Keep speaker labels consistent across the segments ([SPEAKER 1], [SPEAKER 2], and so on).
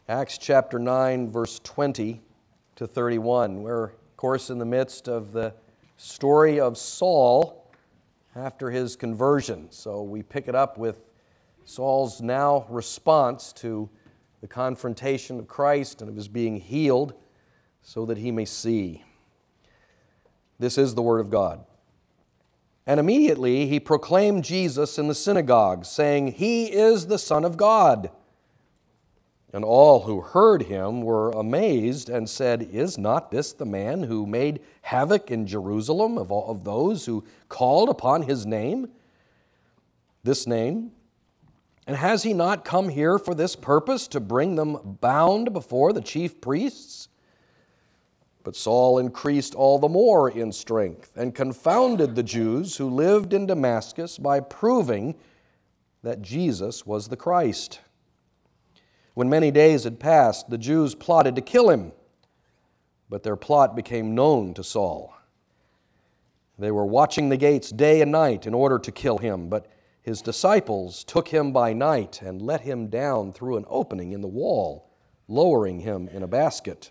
[SPEAKER 1] Acts chapter 9, verse 20 to 31. We're, of course, in the midst of the story of Saul after his conversion. So we pick it up with Saul's now response to the confrontation of Christ and of his being healed so that he may see. This is the Word of God. And immediately he proclaimed Jesus in the synagogue, saying, "He is the Son of God." And all who heard him were amazed and said, "Is not this the man who made havoc in Jerusalem of those who called upon his name? This name? And has he not come here for this purpose, to bring them bound before the chief priests?" But Saul increased all the more in strength and confounded the Jews who lived in Damascus by proving that Jesus was the Christ. When many days had passed, the Jews plotted to kill him, but their plot became known to Saul. They were watching the gates day and night in order to kill him, but his disciples took him by night and let him down through an opening in the wall, lowering him in a basket.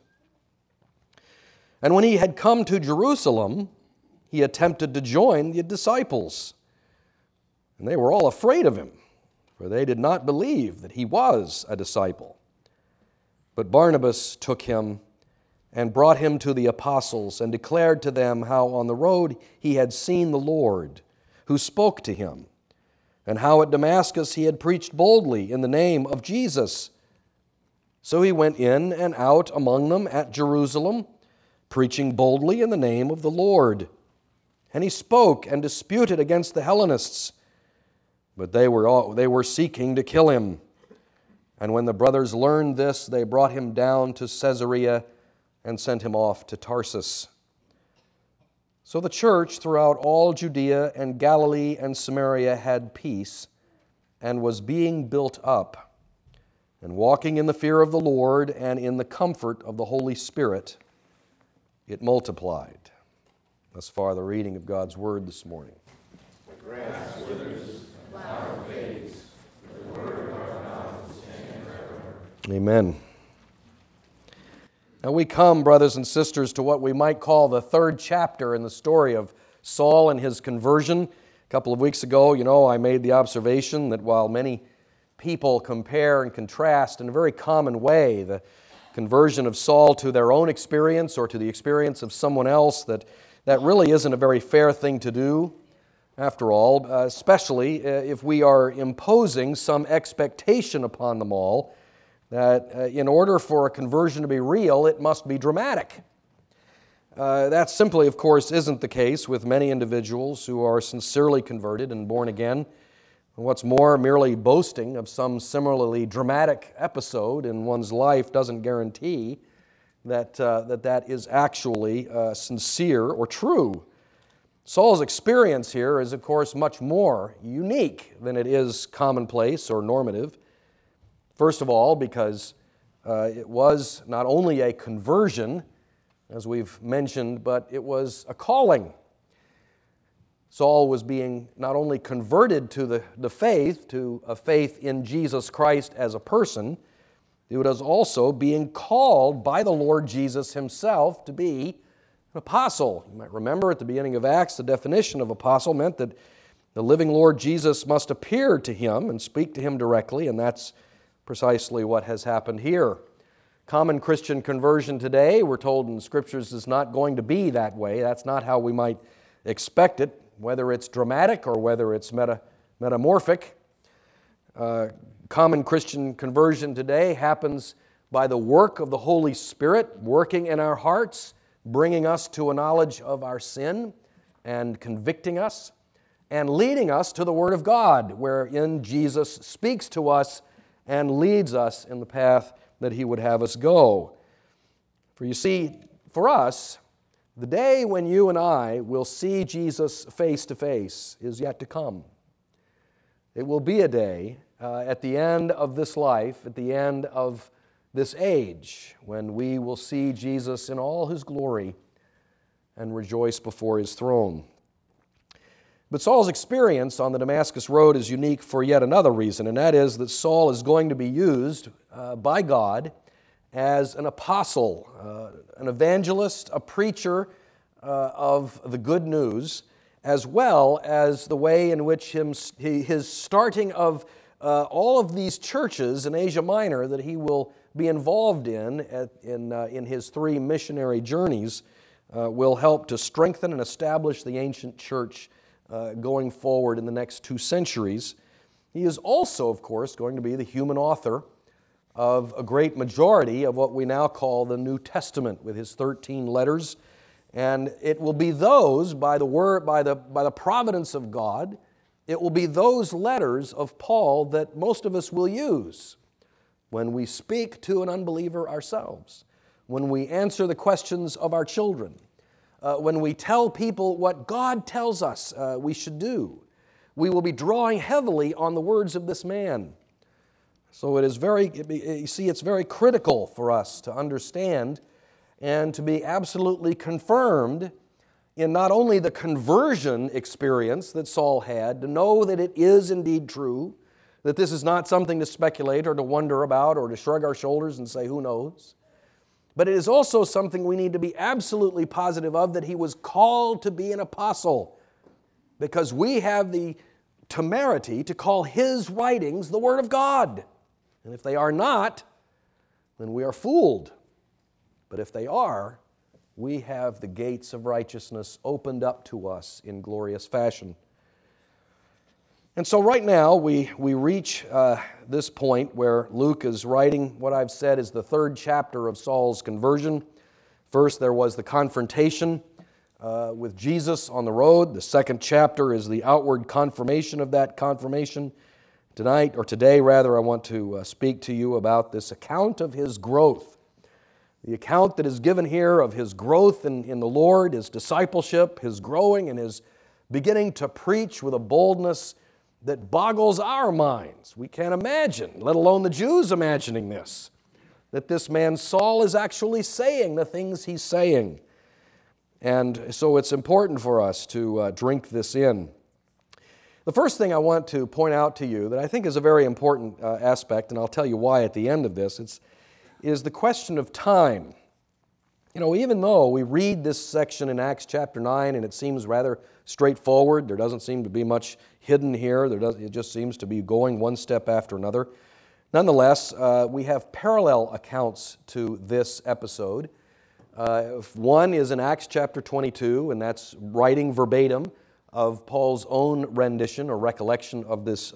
[SPEAKER 1] And when he had come to Jerusalem, he attempted to join the disciples, and they were all afraid of him, for they did not believe that he was a disciple. But Barnabas took him and brought him to the apostles and declared to them how on the road he had seen the Lord, who spoke to him, and how at Damascus he had preached boldly in the name of Jesus. So he went in and out among them at Jerusalem, preaching boldly in the name of the Lord. And he spoke and disputed against the Hellenists, but they were seeking to kill him. And when the brothers learned this, they brought him down to Caesarea and sent him off to Tarsus. So the church throughout all Judea and Galilee and Samaria had peace and was being built up, and walking in the fear of the Lord and in the comfort of the Holy Spirit, it multiplied. Thus far the reading of God's Word this morning.
[SPEAKER 2] The grass withers, the flower fades, but the word of our mouth will stand forever.
[SPEAKER 1] Amen. Now we come, brothers and sisters, to what we might call the third chapter in the story of Saul and his conversion. A couple of weeks ago, I made the observation that while many people compare and contrast in a very common way the conversion of Saul to their own experience or to the experience of someone else, that really isn't a very fair thing to do, after all, especially if we are imposing some expectation upon them all that in order for a conversion to be real, it must be dramatic. That simply, of course, isn't the case with many individuals who are sincerely converted and born again. What's more, merely boasting of some similarly dramatic episode in one's life doesn't guarantee that is actually sincere or true. Saul's experience here is, of course, much more unique than it is commonplace or normative. First of all, because it was not only a conversion, as we've mentioned, but it was a calling. Saul was being not only converted to the faith, to a faith in Jesus Christ as a person, he was also being called by the Lord Jesus himself to be an apostle. You might remember at the beginning of Acts, the definition of apostle meant that the living Lord Jesus must appear to him and speak to him directly, and that's precisely what has happened here. Common Christian conversion today, we're told in the Scriptures, is not going to be that way. That's not how we might expect it, whether it's dramatic or whether it's metamorphic. Common Christian conversion today happens by the work of the Holy Spirit working in our hearts, bringing us to a knowledge of our sin and convicting us and leading us to the Word of God, wherein Jesus speaks to us and leads us in the path that He would have us go. For you see, for us, the day when you and I will see Jesus face to face is yet to come. It will be a day at the end of this life, at the end of this age, when we will see Jesus in all His glory and rejoice before His throne. But Saul's experience on the Damascus Road is unique for yet another reason, and that is that Saul is going to be used by God as an apostle, an evangelist, a preacher of the good news, as well as the way in which his starting of all of these churches in Asia Minor that he will be involved in his 3 missionary journeys will help to strengthen and establish the ancient church going forward in the next 2 centuries. He is also, of course, going to be the human author of a great majority of what we now call the New Testament, with his 13 letters. And it will be those, by the providence of God, it will be those letters of Paul that most of us will use when we speak to an unbeliever ourselves, when we answer the questions of our children, when we tell people what God tells us we should do. We will be drawing heavily on the words of this man. So it's very critical for us to understand and to be absolutely confirmed in not only the conversion experience that Saul had, to know that it is indeed true, that this is not something to speculate or to wonder about or to shrug our shoulders and say, who knows? But it is also something we need to be absolutely positive of, that he was called to be an apostle, because we have the temerity to call his writings the Word of God. And if they are not, then we are fooled. But if they are, we have the gates of righteousness opened up to us in glorious fashion. And so right now we reach this point where Luke is writing what I've said is the 3rd chapter of Saul's conversion. First there was the confrontation with Jesus on the road. The 2nd chapter is the outward confirmation of that confirmation. Today, I want to speak to you about this account of his growth. The account that is given here of his growth in the Lord, his discipleship, his growing, and his beginning to preach with a boldness that boggles our minds. We can't imagine, let alone the Jews imagining this, that this man Saul is actually saying the things he's saying. And so it's important for us to drink this in. The first thing I want to point out to you that I think is a very important aspect, and I'll tell you why at the end of this, is the question of time. You know, even though we read this section in Acts chapter 9 and it seems rather straightforward, there doesn't seem to be much hidden here, it just seems to be going one step after another. Nonetheless, we have parallel accounts to this episode. One is in Acts chapter 22, and that's writing verbatim of Paul's own rendition or recollection of this.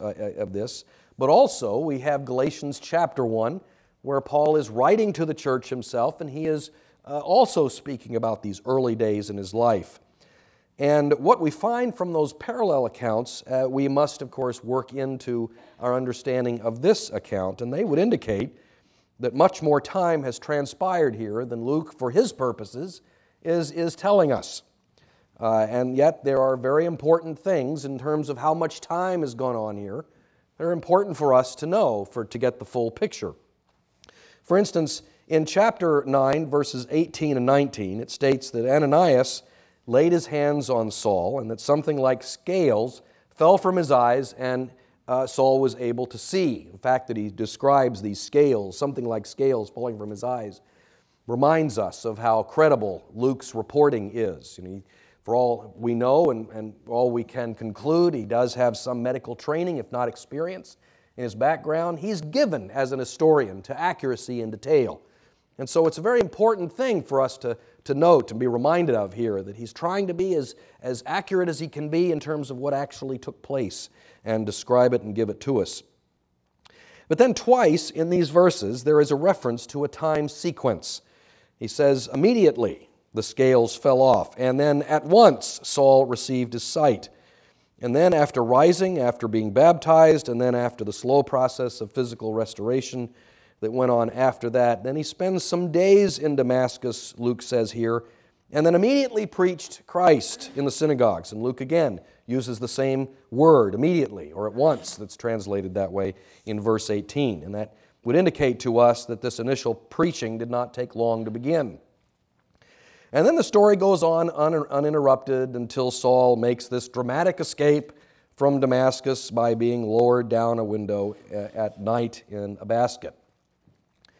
[SPEAKER 1] But also we have Galatians chapter 1, where Paul is writing to the church himself, and he is also speaking about these early days in his life. And what we find from those parallel accounts, we must, of course, work into our understanding of this account, and they would indicate that much more time has transpired here than Luke, for his purposes, is telling us. And yet there are very important things in terms of how much time has gone on here. They're important for us to know to get the full picture. For instance, in chapter 9, verses 18 and 19, it states that Ananias laid his hands on Saul and that something like scales fell from his eyes and Saul was able to see. The fact that he describes these scales, something like scales falling from his eyes, reminds us of how credible Luke's reporting is. For all we know and all we can conclude, he does have some medical training, if not experience, in his background. He's given as an historian to accuracy and detail. And so it's a very important thing for us to note and be reminded of here, that he's trying to be as accurate as he can be in terms of what actually took place and describe it and give it to us. But then twice in these verses there is a reference to a time sequence. He says, immediately the scales fell off, and then at once Saul received his sight. And then after rising, after being baptized, and then after the slow process of physical restoration that went on after that, then he spends some days in Damascus, Luke says here, and then immediately preached Christ in the synagogues. And Luke again uses the same word, immediately, or at once, that's translated that way in verse 18. And that would indicate to us that this initial preaching did not take long to begin. And then the story goes on uninterrupted until Saul makes this dramatic escape from Damascus by being lowered down a window at night in a basket.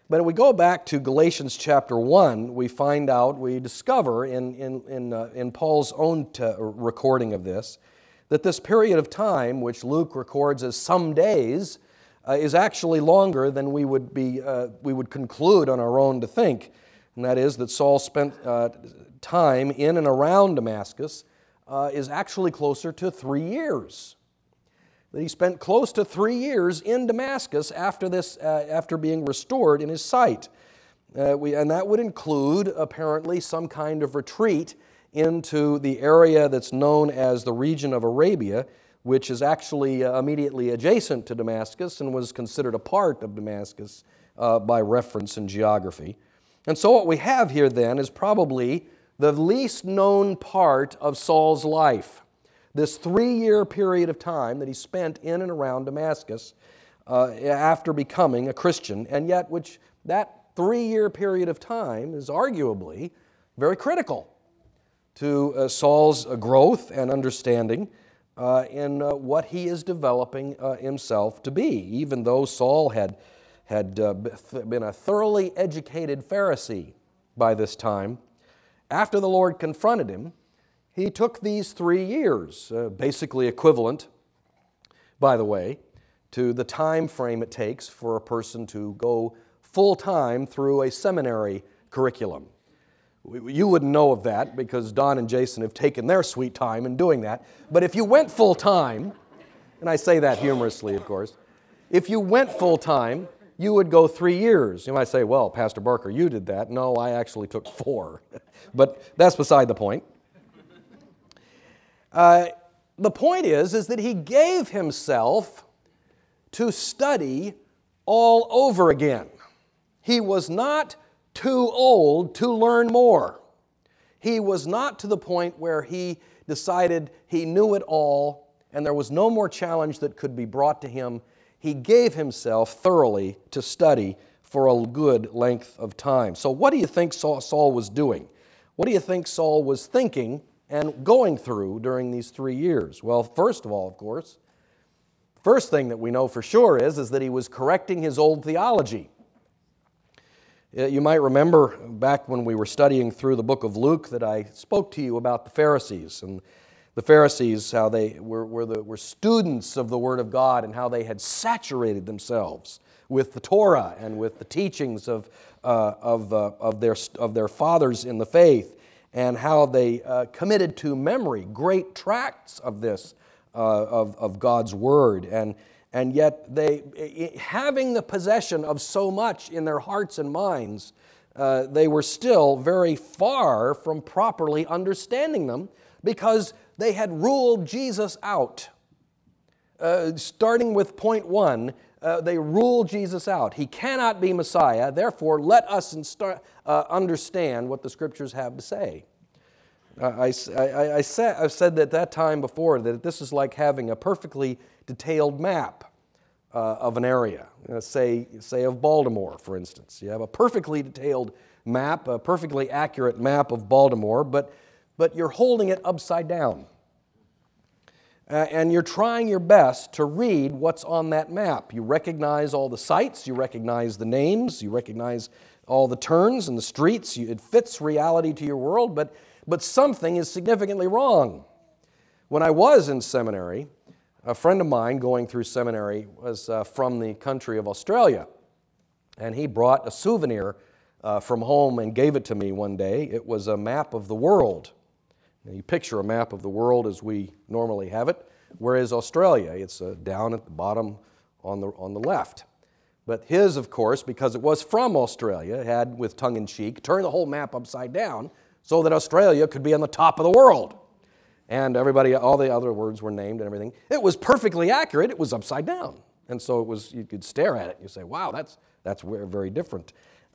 [SPEAKER 1] But if we go back to Galatians chapter 1, we discover in Paul's own recording of this, that this period of time, which Luke records as some days, is actually longer than we would conclude on our own to think. And that is that Saul spent time in and around Damascus is actually closer to 3 years. That he spent close to 3 years in Damascus after being restored in his sight. And that would include, apparently, some kind of retreat into the area that's known as the region of Arabia, which is actually immediately adjacent to Damascus and was considered a part of Damascus by reference in geography. And so what we have here then is probably the least known part of Saul's life. This 3-year period of time that he spent in and around Damascus after becoming a Christian, and yet which that 3-year period of time is arguably very critical to Saul's growth and understanding in what he is developing himself to be. Even though Saul had been a thoroughly educated Pharisee by this time, after the Lord confronted him, he took these 3 years, basically equivalent, by the way, to the time frame it takes for a person to go full-time through a seminary curriculum. You wouldn't know of that because Don and Jason have taken their sweet time in doing that. But if you went full-time, and I say that humorously, of course, if you went full-time, you would go 3 years. You might say, well, Pastor Barker, you did that. No, I actually took 4. But that's beside the point. The point is that he gave himself to study all over again. He was not too old to learn more. He was not to the point where he decided he knew it all and there was no more challenge that could be brought to him. He gave himself thoroughly to study for a good length of time. So what do you think Saul was doing? What do you think Saul was thinking and going through during these 3 years? Well, first of all, of course, first thing that we know for sure is that he was correcting his old theology. You might remember back when we were studying through the book of Luke that I spoke to you about the Pharisees. And the Pharisees, how they were students of the Word of God and how they had saturated themselves with the Torah and with the teachings of their fathers in the faith, and how they committed to memory great tracts of this, of God's Word. And yet they, having the possession of so much in their hearts and minds, they were still very far from properly understanding them because they had ruled Jesus out. Starting with point 1, they ruled Jesus out. He cannot be Messiah, therefore let us understand what the Scriptures have to say. I've said at that time before that this is like having a perfectly detailed map of an area. Say of Baltimore, for instance. You have a perfectly detailed map, a perfectly accurate map of Baltimore, but you're holding it upside down. And you're trying your best to read what's on that map. You recognize all the sights, you recognize the names, you recognize all the turns and the streets. It fits reality to your world, but something is significantly wrong. When I was in seminary, a friend of mine going through seminary was from the country of Australia, and he brought a souvenir from home and gave it to me one day. It was a map of the world. Now, you picture a map of the world as we normally have it, whereas Australia, it's down at the bottom on the left. But his, of course, because it was from Australia, had, with tongue-in-cheek, turned the whole map upside down so that Australia could be on the top of the world. And everybody, all the other words were named and everything. It was perfectly accurate. It was upside down. And so it was, you could stare at it and you say, wow, that's very different.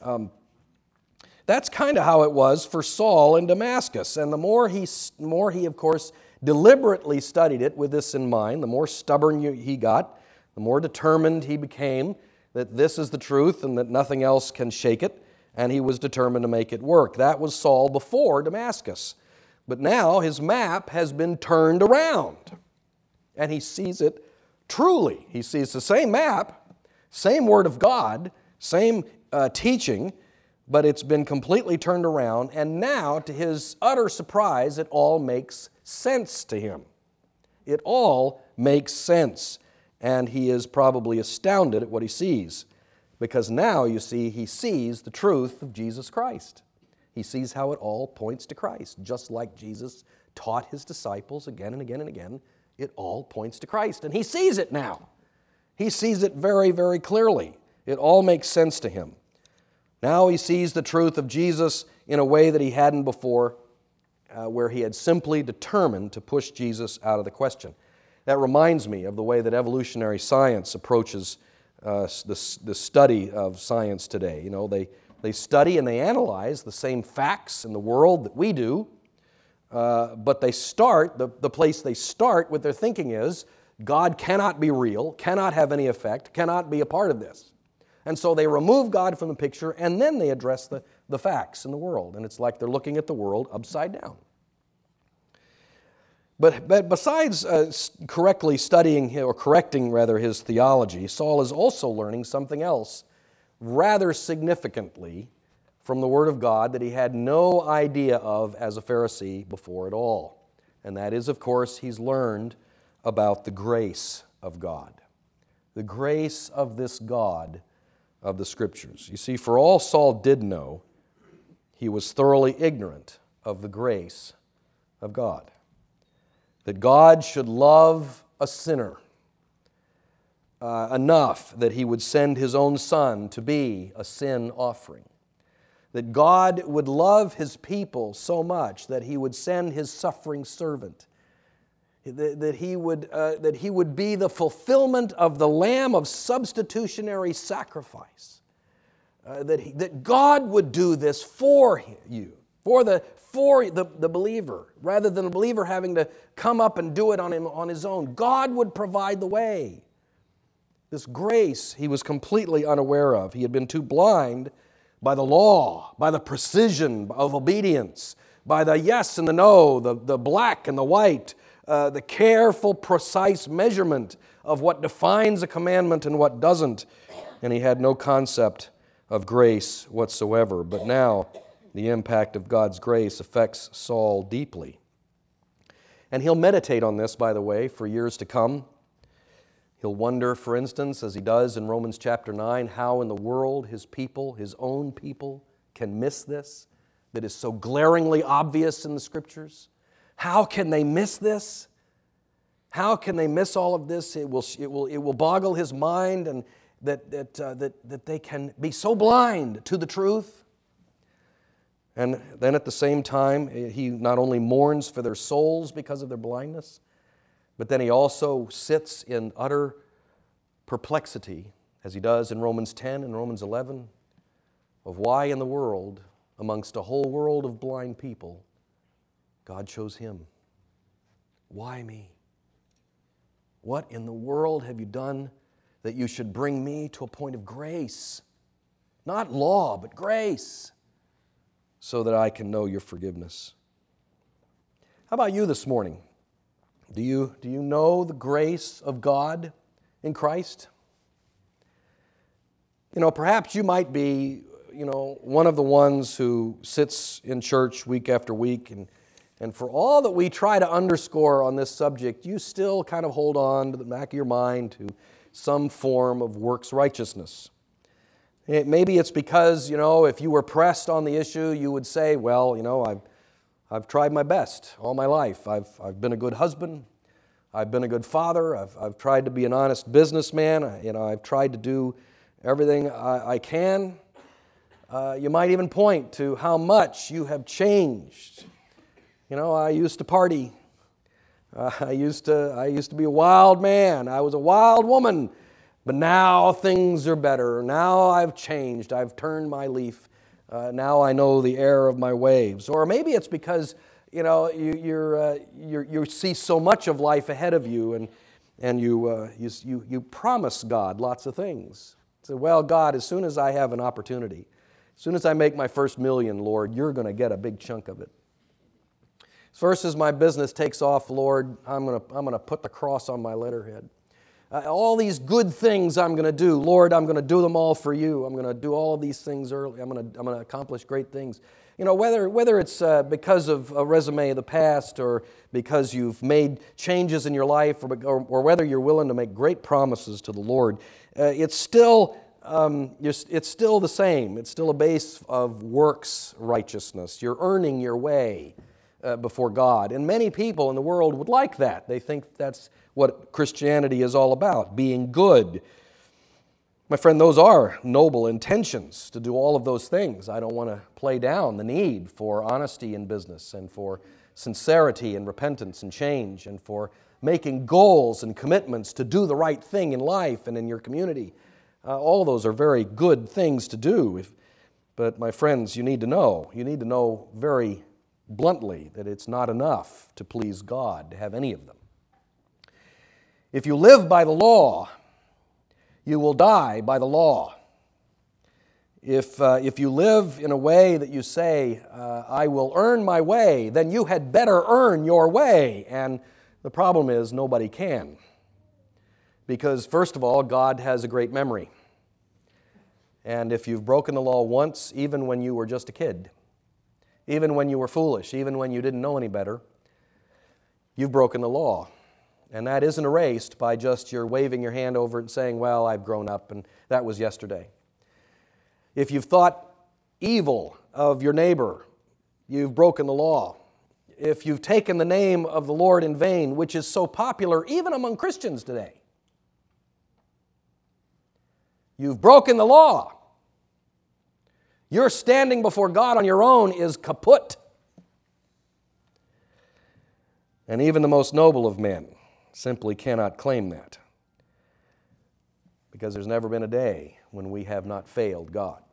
[SPEAKER 1] That's kind of how it was for Saul in Damascus. And the more he, of course, deliberately studied it with this in mind, the more stubborn he got, the more determined he became that this is the truth and that nothing else can shake it, and he was determined to make it work. That was Saul before Damascus. But now his map has been turned around, and he sees it truly. He sees the same map, same Word of God, same teaching, but it's been completely turned around, and now, to his utter surprise, it all makes sense to him. It all makes sense, and he is probably astounded at what he sees, because now, you see, he sees the truth of Jesus Christ. He sees how it all points to Christ, just like Jesus taught his disciples again and again and again. It all points to Christ, and he sees it now. He sees it very, very clearly. It all makes sense to him. Now he sees the truth of Jesus in a way that he hadn't before, where he had simply determined to push Jesus out of the question. That reminds me of the way that evolutionary science approaches the study of science today. You know, they study and they analyze the same facts in the world that we do, but they start, the place they start with their thinking is, God cannot be real, cannot have any effect, cannot be a part of this. And so they remove God from the picture, and then they address the facts in the world. And it's like they're looking at the world upside down. But besides correctly studying, or correcting rather, his theology, Saul is also learning something else rather significantly from the Word of God that he had no idea of as a Pharisee before at all. And that is, of course, he's learned about the grace of God. The grace of this God of the Scriptures. You see, for all Saul did know, he was thoroughly ignorant of the grace of God. That God should love a sinner enough that he would send his own Son to be a sin offering. That God would love his people so much that he would send his suffering servant. That he would be the fulfillment of the Lamb of substitutionary sacrifice. That God would do this for you, for the believer, rather than the believer having to come up and do it on his own. God would provide the way. This grace he was completely unaware of. He had been too blind by the law, by the precision of obedience, by the yes and the no, the black and the white, the careful, precise measurement of what defines a commandment and what doesn't. And he had no concept of grace whatsoever. But now the impact of God's grace affects Saul deeply. And he'll meditate on this, by the way, for years to come. He'll wonder, for instance, as he does in Romans chapter 9, how in the world his people, his own people, can miss this that is so glaringly obvious in the Scriptures. How can they miss this? How can they miss all of this? It will boggle his mind, and that they can be so blind to the truth. And then at the same time, he not only mourns for their souls because of their blindness, but then he also sits in utter perplexity, as he does in Romans 10 and Romans 11, of why in the world, amongst a whole world of blind people, God chose him. Why me? What in the world have you done that you should bring me to a point of grace? Not law, but grace, so that I can know your forgiveness. How about you this morning? Do you know the grace of God in Christ? Perhaps you might be, one of the ones who sits in church week after week, and for all that we try to underscore on this subject, you still kind of hold on to the back of your mind to some form of works righteousness. Maybe it's because, if you were pressed on the issue, you would say, well, I've tried my best all my life. I've been a good husband. I've been a good father. I've tried to be an honest businessman. I've tried to do everything I can. You might even point to how much you have changed. I used to party. I used to be a wild man. I was a wild woman. But now things are better. Now I've changed. I've turned my leaf. Now I know the error of my ways. Or maybe it's because you see so much of life ahead of you, and you promise God lots of things. Say, well, God, as soon as I have an opportunity, as soon as I make my first million, Lord, you're going to get a big chunk of it. First, as my business takes off, Lord, I'm going to put the cross on my letterhead. All these good things I'm going to do. Lord, I'm going to do them all for you. I'm going to do all of these things early. I'm going to accomplish great things. You know, whether it's because of a resume of the past or because you've made changes in your life or whether you're willing to make great promises to the Lord, it's still the same. It's still a base of works righteousness. You're earning your way before God. And many people in the world would like that. They think that's what Christianity is all about, being good. My friend, those are noble intentions to do all of those things. I don't want to play down the need for honesty in business and for sincerity and repentance and change and for making goals and commitments to do the right thing in life and in your community. All those are very good things to do. But my friends, you need to know very bluntly that it's not enough to please God to have any of them. If you live by the law, you will die by the law. If you live in a way that you say, I will earn my way, then you had better earn your way. And the problem is nobody can. Because first of all, God has a great memory. And if you've broken the law once, even when you were just a kid, even when you were foolish, even when you didn't know any better, you've broken the law. And that isn't erased by just your waving your hand over it and saying, well, I've grown up and that was yesterday. If you've thought evil of your neighbor, you've broken the law. If you've taken the name of the Lord in vain, which is so popular even among Christians today, you've broken the law. Your standing before God on your own is kaput. And even the most noble of men simply cannot claim that, because there's never been a day when we have not failed God.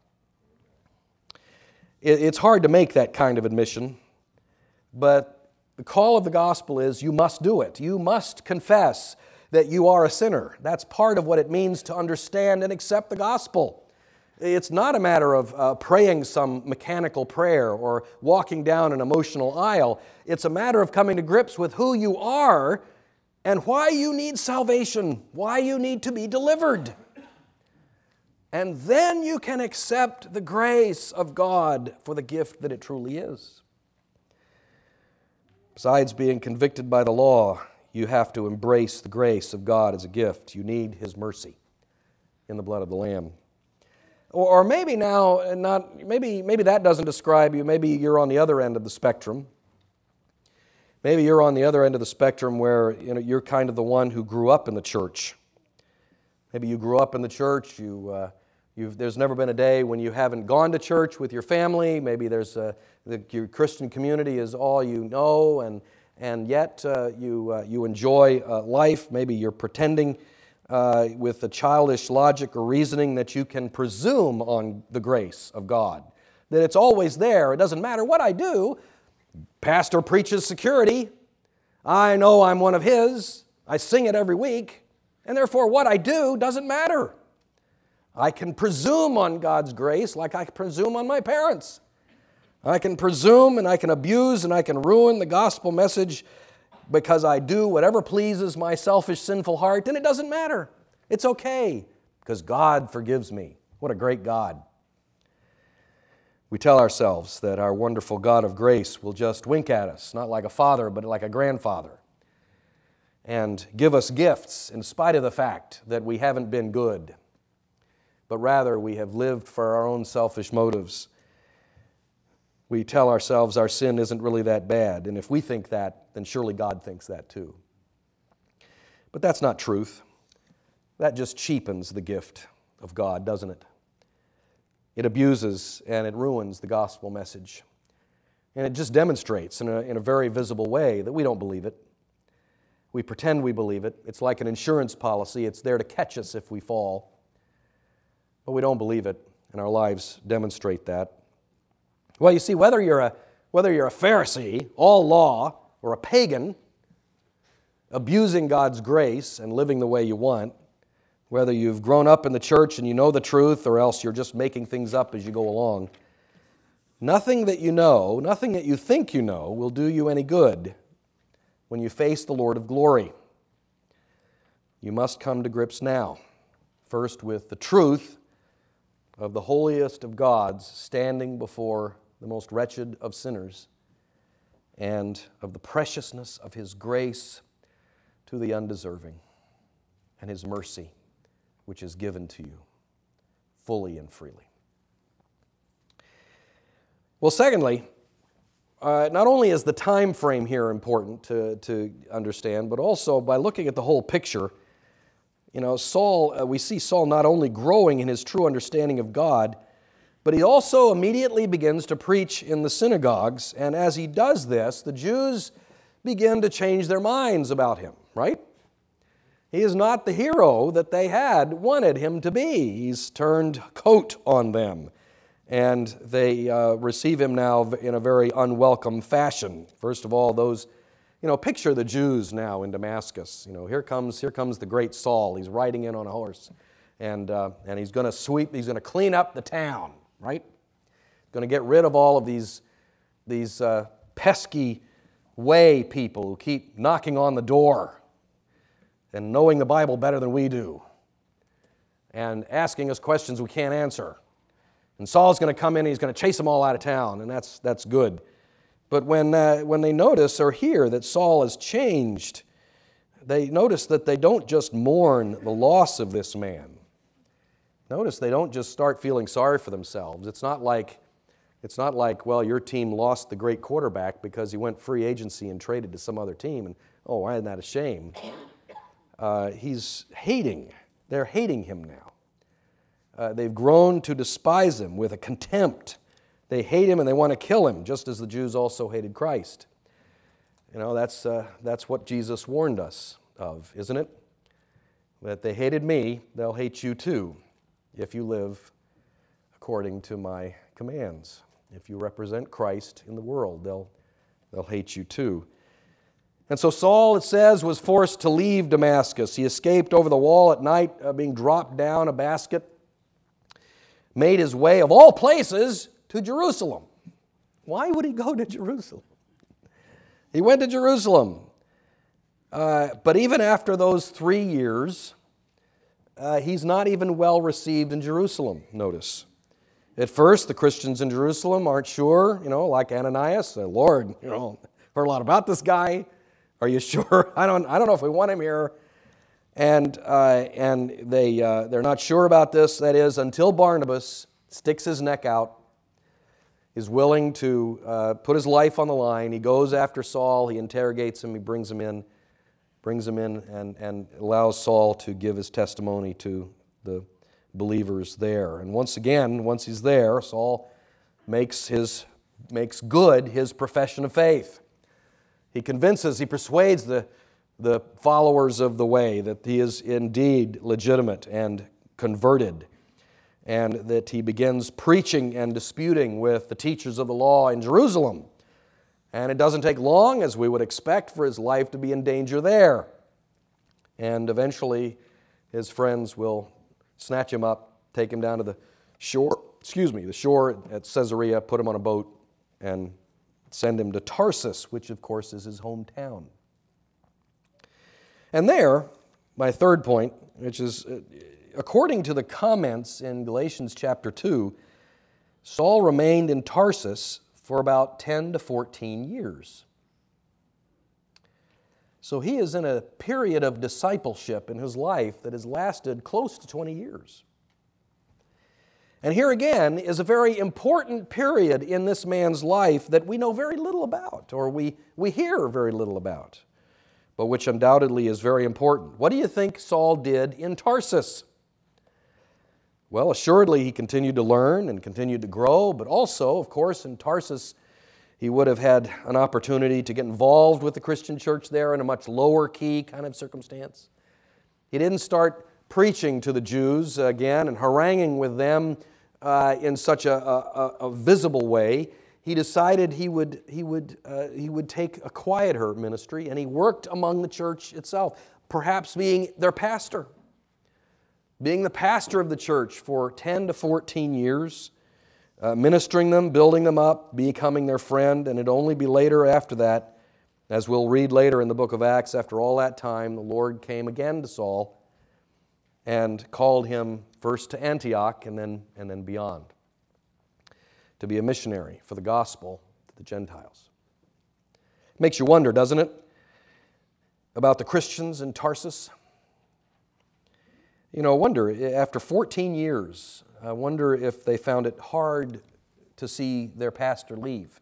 [SPEAKER 1] It's hard to make that kind of admission, but the call of the gospel is you must do it. You must confess that you are a sinner. That's part of what it means to understand and accept the gospel. It's not a matter of praying some mechanical prayer or walking down an emotional aisle. It's a matter of coming to grips with who you are and why you need salvation, why you need to be delivered. And then you can accept the grace of God for the gift that it truly is. Besides being convicted by the law, you have to embrace the grace of God as a gift. You need His mercy in the blood of the Lamb. Or maybe maybe that doesn't describe you. Maybe you're on the other end of the spectrum. Maybe you're on the other end of the spectrum where you're kind of the one who grew up in the church. Maybe you grew up in the church. There's never been a day when you haven't gone to church with your family. Maybe your Christian community is all you know, and yet you enjoy life. Maybe you're pretending with a childish logic or reasoning that you can presume on the grace of God, that it's always there. It doesn't matter what I do. Pastor preaches security. I know I'm one of His. I sing it every week. And therefore, what I do doesn't matter. I can presume on God's grace like I presume on my parents. I can presume and I can abuse and I can ruin the gospel message because I do whatever pleases my selfish, sinful heart, and it doesn't matter. It's okay because God forgives me. What a great God. We tell ourselves that our wonderful God of grace will just wink at us, not like a father, but like a grandfather, and give us gifts in spite of the fact that we haven't been good, but rather we have lived for our own selfish motives. We tell ourselves our sin isn't really that bad, and if we think that, then surely God thinks that too. But that's not truth. That just cheapens the gift of God, doesn't it? It abuses and it ruins the gospel message. And it just demonstrates in a very visible way that we don't believe it. We pretend we believe it. It's like an insurance policy. It's there to catch us if we fall. But we don't believe it, and our lives demonstrate that. Well, you see, whether you're a Pharisee, all law, or a pagan, abusing God's grace and living the way you want, whether you've grown up in the church and you know the truth, or else you're just making things up as you go along, nothing that you know, nothing that you think you know, will do you any good when you face the Lord of glory. you must come to grips now. First, with the truth of the holiest of gods standing before the most wretched of sinners, and of the preciousness of His grace to the undeserving, and His mercy, which is given to you fully and freely. Well, secondly, not only is the time frame here important to understand, but also by looking at the whole picture, we see Saul not only growing in his true understanding of God, but he also immediately begins to preach in the synagogues, and as he does this, the Jews begin to change their minds about him, right? He is not the hero that they had wanted him to be. He's turned coat on them, and they receive him now in a very unwelcome fashion. First of all, picture the Jews now in Damascus. Here comes the great Saul. He's riding in on a horse, and he's going to clean up the town, right? He's going to get rid of all of these pesky way people who keep knocking on the door and knowing the Bible better than we do and asking us questions we can't answer. And Saul's going to come in and he's going to chase them all out of town, and that's good. But when they notice or hear that Saul has changed, they notice that they don't just mourn the loss of this man. Notice they don't just start feeling sorry for themselves. It's not like, well, your team lost the great quarterback because he went free agency and traded to some other team, and oh, isn't that a shame? They're hating him now. They've grown to despise him with a contempt. They hate him and they want to kill him, just as the Jews also hated Christ. That's what Jesus warned us of, isn't it? That they hated me, they'll hate you too, if you live according to my commands. If you represent Christ in the world, they'll hate you too. And so Saul, it says, was forced to leave Damascus. He escaped over the wall at night, being dropped down a basket, made his way, of all places, to Jerusalem. Why would he go to Jerusalem? He went to Jerusalem. But even after those 3 years, he's not even well received in Jerusalem, notice. At first, the Christians in Jerusalem aren't sure, like Ananias. Lord, heard a lot about this guy. Are you sure? I don't know if we want him here. And they're not sure about this. That is, until Barnabas sticks his neck out, is willing to put his life on the line. He goes after Saul. He interrogates him. He brings him in and allows Saul to give his testimony to the believers there. And once he's there, Saul makes good his profession of faith. He persuades the followers of the way that he is indeed legitimate and converted, and that he begins preaching and disputing with the teachers of the law in Jerusalem. And it doesn't take long, as we would expect, for his life to be in danger there. And eventually his friends will snatch him up, take him down to the shore at Caesarea, put him on a boat, and send him to Tarsus, which of course is his hometown. And there, my third point, which is, according to the comments in Galatians chapter 2, Saul remained in Tarsus for about 10 to 14 years. So he is in a period of discipleship in his life that has lasted close to 20 years. And here again is a very important period in this man's life that we know very little about, or we hear very little about, but which undoubtedly is very important. What do you think Saul did in Tarsus? Well, assuredly he continued to learn and continued to grow, but also, of course, in Tarsus he would have had an opportunity to get involved with the Christian church there in a much lower key kind of circumstance. He didn't start preaching to the Jews again and haranguing with them in such a visible way. He decided he would take a quieter ministry, and he worked among the church itself, perhaps being their pastor. Being the pastor of the church for 10 to 14 years, ministering them, building them up, becoming their friend, and it'd only be later after that As we'll read later in the book of Acts, after all that time, the Lord came again to Saul and called him first to Antioch and then beyond, to be a missionary for the gospel to the Gentiles. It makes you wonder, doesn't it, about the Christians in Tarsus? I wonder, after 14 years, I wonder if they found it hard to see their pastor leave.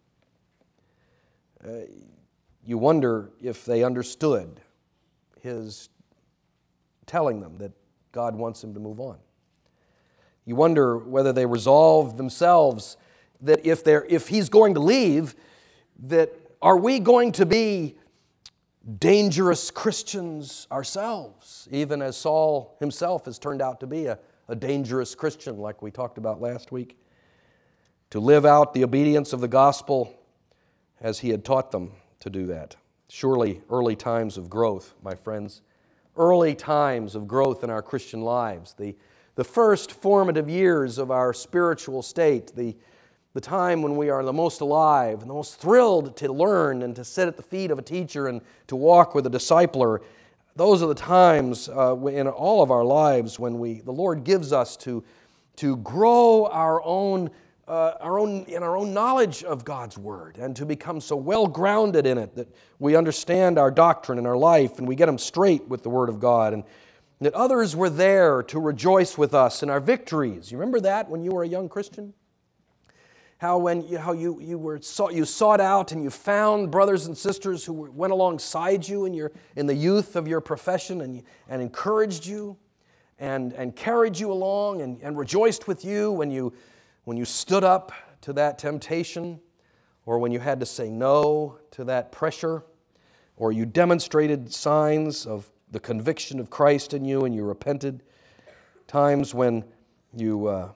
[SPEAKER 1] You wonder if they understood his telling them that God wants him to move on. You wonder whether they resolved themselves that if he's going to leave, that are we going to be dangerous Christians ourselves, even as Saul himself has turned out to be a dangerous Christian, like we talked about last week, to live out the obedience of the gospel as he had taught them to do that. Surely early times of growth, my friends, early times of growth in our Christian lives, the first formative years of our spiritual state, the time when we are the most alive and the most thrilled to learn and to sit at the feet of a teacher and to walk with a discipler. Those are the times in all of our lives when the Lord gives us to grow our own knowledge of God's Word and to become so well grounded in it that we understand our doctrine and our life and we get them straight with the Word of God, and that others were there to rejoice with us in our victories. You remember that when you were a young Christian? How you sought out and you found brothers and sisters who went alongside you in the youth of your profession and encouraged you and carried you along and rejoiced with you when you stood up to that temptation, or when you had to say no to that pressure, or you demonstrated signs of the conviction of Christ in you and you repented. Times when you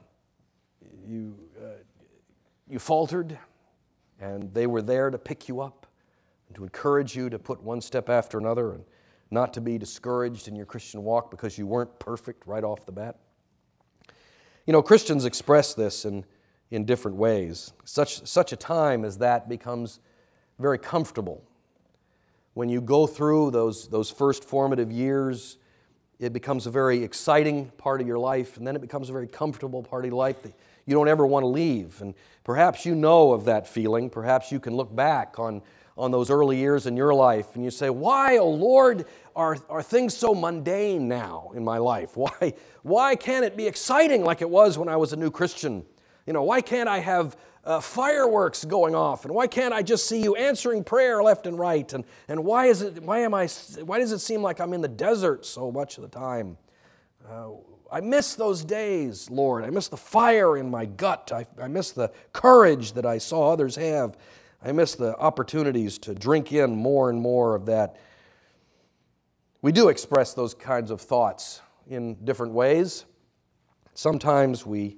[SPEAKER 1] faltered, and they were there to pick you up and to encourage you to put one step after another and not to be discouraged in your Christian walk because you weren't perfect right off the bat. Christians express this in different ways. Such a time as that becomes very comfortable. When you go through those first formative years, it becomes a very exciting part of your life, and then it becomes a very comfortable part of your life that you don't ever want to leave. And perhaps you know of that feeling. Perhaps you can look back on those early years in your life and you say, why, oh Lord, are things so mundane now in my life? Why can't it be exciting like it was when I was a new Christian? Why can't I have fireworks going off? And why can't I just see you answering prayer left and right? And why does it seem like I'm in the desert so much of the time? I miss those days, Lord. I miss the fire in my gut. I miss the courage that I saw others have. I miss the opportunities to drink in more and more of that. We do express those kinds of thoughts in different ways. Sometimes we're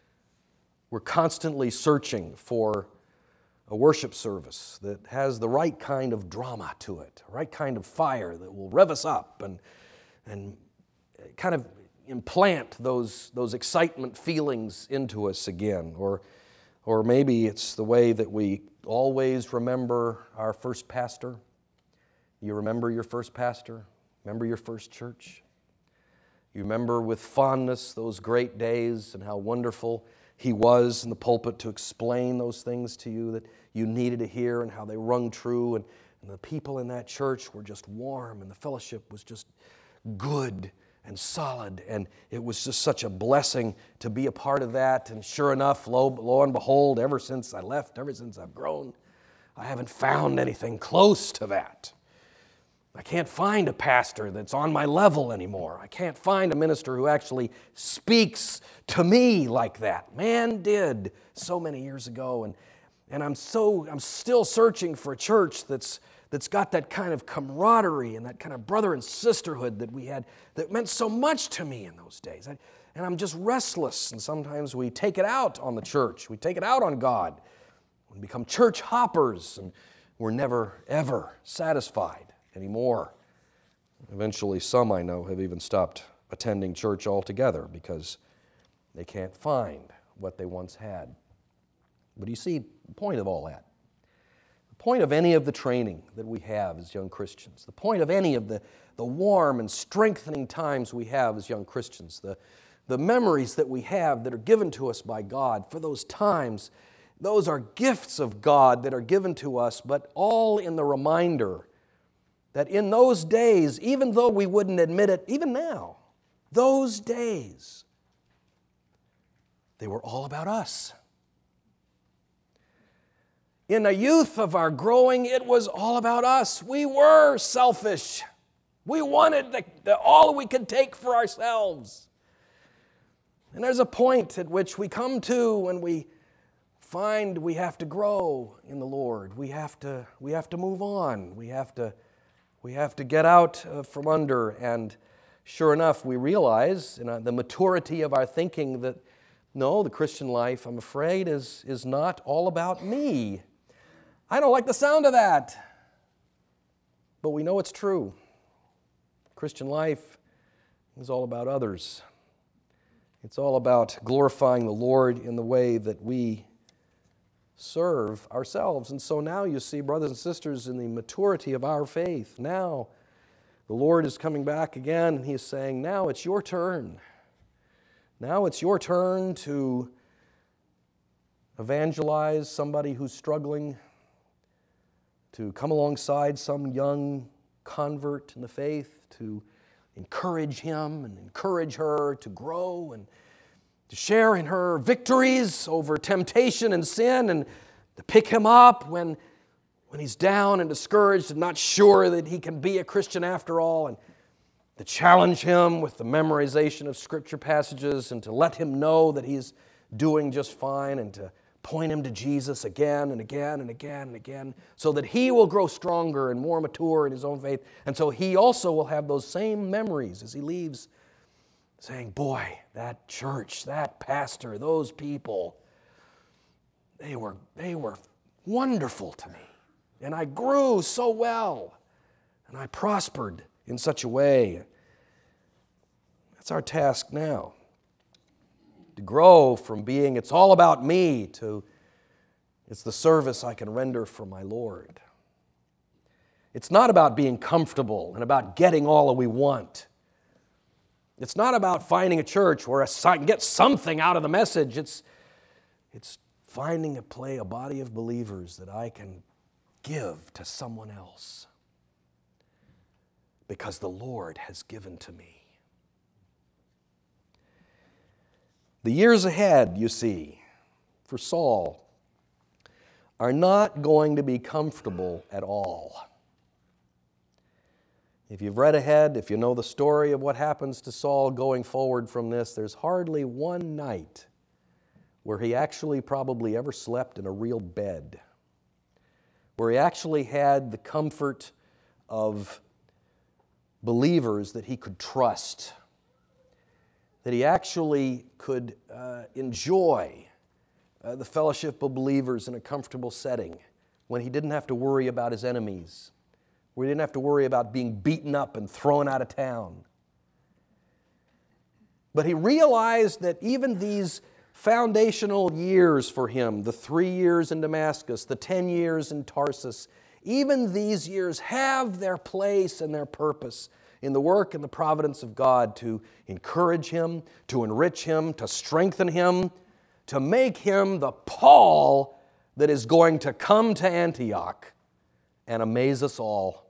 [SPEAKER 1] constantly searching for a worship service that has the right kind of drama to it, the right kind of fire that will rev us up and kind of implant those excitement feelings into us again. Or maybe it's the way that we always remember our first pastor. You remember your first pastor? Remember your first church? You remember with fondness those great days and how wonderful he was in the pulpit to explain those things to you that you needed to hear, and how they rung true, and the people in that church were just warm, and the fellowship was just good and solid, and it was just such a blessing to be a part of that. And sure enough, lo and behold, ever since I left, ever since I've grown, I haven't found anything close to that. I can't find a pastor that's on my level anymore. I can't find a minister who actually speaks to me like that. Man did so many years ago, and I'm still searching for a church that's got that kind of camaraderie and that kind of brother and sisterhood that we had that meant so much to me in those days. And I'm just restless, and sometimes we take it out on the church. We take it out on God. We become church hoppers, and we're never, ever satisfied anymore. Eventually, some I know have even stopped attending church altogether because they can't find what they once had. But you see, the point of all that, the point of any of the training that we have as young Christians, the point of any of the warm and strengthening times we have as young Christians, the memories that we have that are given to us by God for those times, those are gifts of God that are given to us, but all in the reminder that in those days, even though we wouldn't admit it, even now, those days, they were all about us. In the youth of our growing, it was all about us. We were selfish. We wanted all we could take for ourselves. And there's a point at which we come to when we find we have to grow in the Lord. We have to move on. We have to get out from under. And sure enough, we realize in the maturity of our thinking that no, the Christian life, I'm afraid, is not all about me. I don't like the sound of that. But we know it's true. Christian life is all about others. It's all about glorifying the Lord in the way that we serve ourselves. And so now you see, brothers and sisters, in the maturity of our faith, now the Lord is coming back again and He is saying, now it's your turn. Now it's your turn to evangelize somebody who's struggling, to come alongside some young convert in the faith, to encourage him and encourage her to grow and to share in her victories over temptation and sin, and to pick him up when he's down and discouraged and not sure that he can be a Christian after all, and to challenge him with the memorization of Scripture passages and to let him know that he's doing just fine, and to point him to Jesus again and again and again and again so that he will grow stronger and more mature in his own faith. And so he also will have those same memories as he leaves, saying, boy, that church, that pastor, those people, they were wonderful to me. And I grew so well. And I prospered in such a way. That's our task now. To grow from being it's all about me to it's the service I can render for my Lord. It's not about being comfortable and about getting all that we want. It's not about finding a church where I can get something out of the message. It's finding a body of believers that I can give to someone else because the Lord has given to me. The years ahead, you see, for Saul, are not going to be comfortable at all. If you've read ahead, if you know the story of what happens to Saul going forward from this, there's hardly one night where he actually probably ever slept in a real bed, where he actually had the comfort of believers that he could trust, that he actually could enjoy the fellowship of believers in a comfortable setting, when he didn't have to worry about his enemies, where he didn't have to worry about being beaten up and thrown out of town. But he realized that even these foundational years for him, the 3 years in Damascus, the 10 years in Tarsus, even these years have their place and their purpose in the work and the providence of God to encourage him, to enrich him, to strengthen him, to make him the Paul that is going to come to Antioch and amaze us all.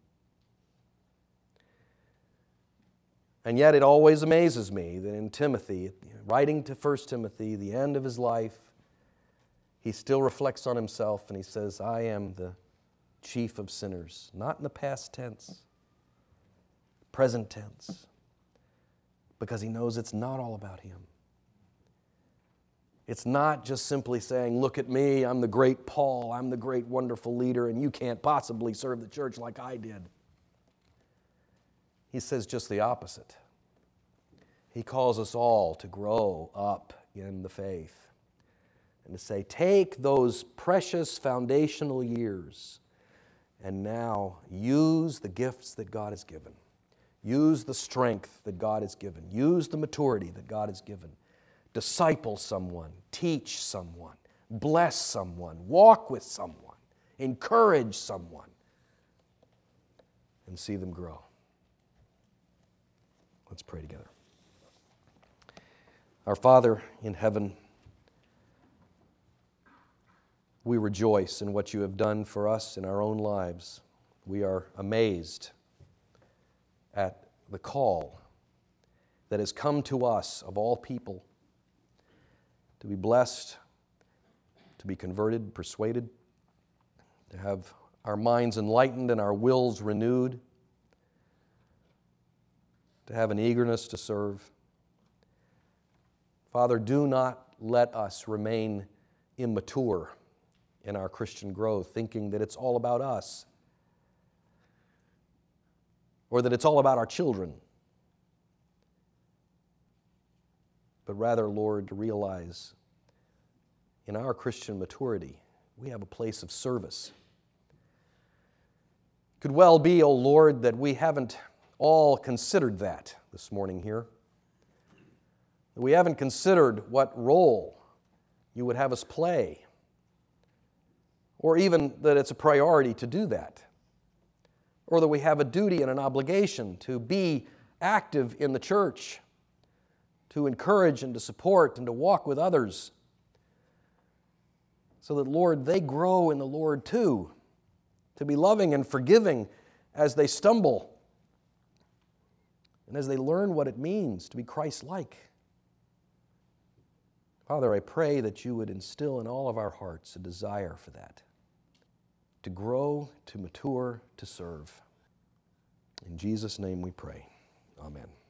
[SPEAKER 1] And yet it always amazes me that in Timothy, writing to 1 Timothy, the end of his life, he still reflects on himself and he says, I am the chief of sinners, not in the past tense, present tense, because he knows it's not all about him. It's not just simply saying, look at me, I'm the great Paul, I'm the great wonderful leader, and you can't possibly serve the church like I did. He says just the opposite. He calls us all to grow up in the faith and to say, take those precious foundational years and now use the gifts that God has given. Use the strength that God has given. Use the maturity that God has given. Disciple someone, teach someone, bless someone, walk with someone, encourage someone, and see them grow. Let's pray together. Our Father in heaven, we rejoice in what you have done for us in our own lives. We are amazed at the call that has come to us, of all people, to be blessed, to be converted, persuaded, to have our minds enlightened and our wills renewed, to have an eagerness to serve. Father, do not let us remain immature in our Christian growth, thinking that it's all about us, or that it's all about our children. But rather, Lord, to realize in our Christian maturity, we have a place of service. It could well be, O Lord, that we haven't all considered that this morning here. That we haven't considered what role you would have us play, or even that it's a priority to do that, or that we have a duty and an obligation to be active in the church, to encourage and to support and to walk with others, so that, Lord, they grow in the Lord too, to be loving and forgiving as they stumble and as they learn what it means to be Christ-like. Father, I pray that you would instill in all of our hearts a desire for that, to grow, to mature, to serve. In Jesus' name we pray. Amen.